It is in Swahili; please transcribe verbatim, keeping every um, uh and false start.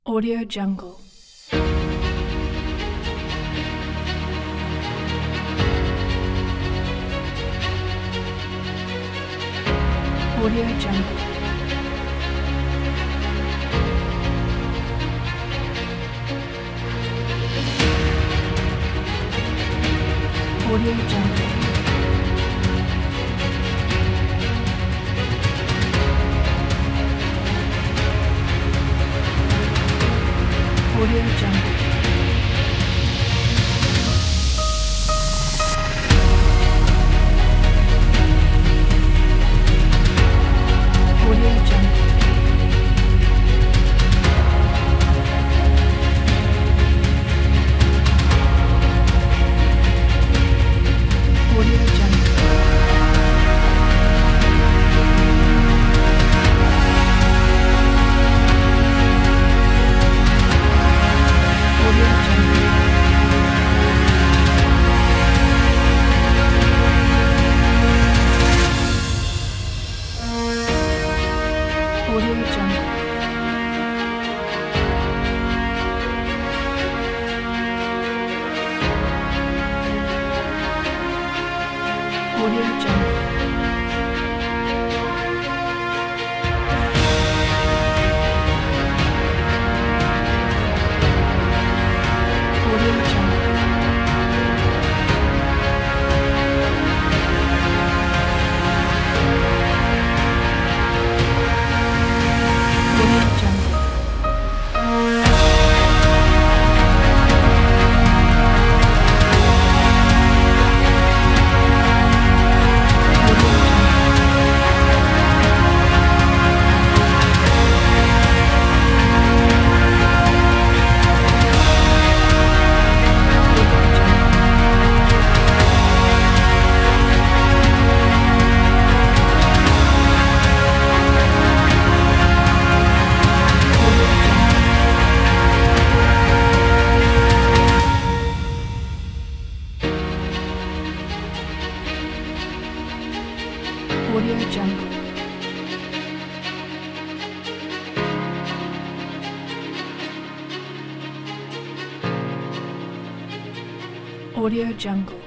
Audio Jungle. Audio Jungle. Audio Jungle. Audio Jungle. Audio Jungle. Audio Jungle. Audio Jungle. Audio Jungle. Audio Jungle. Audio Jungle. Audio Jungle. Audio Jungle. Audio Jungle. Audio Jungle. Audio Jungle. Audio Jungle.